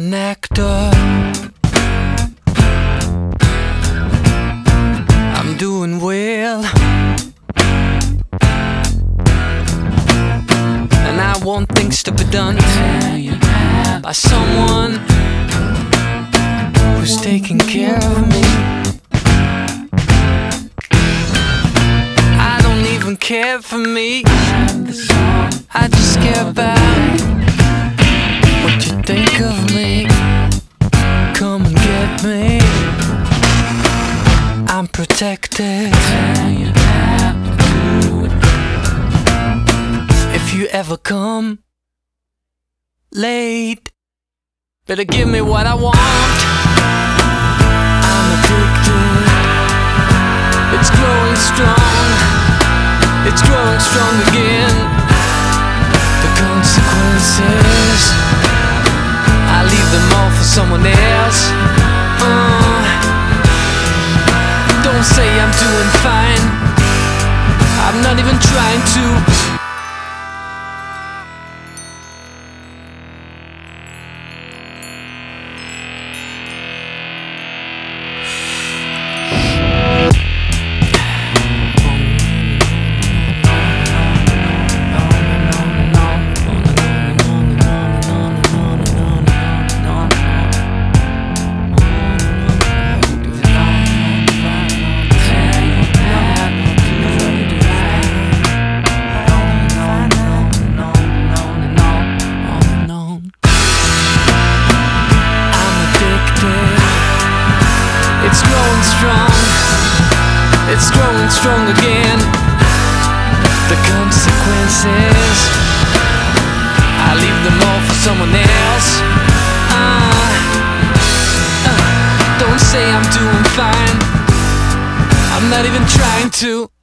an actor. I'm doing well, and I want things to be done by someone who's taking care of me. I don't even care for me, I just care about what you think of me. Come and get me, I'm protected. If you ever come late, better give me what I want. I'm addicted, it's growing strong, it's growing strong again. The consequences, I leave them all for someone else. Don't say I'm doing fine, I'm not even trying to. It's growing strong, it's growing strong again. The consequences, I leave them all for someone else. Don't say I'm doing fine, I'm not even trying to.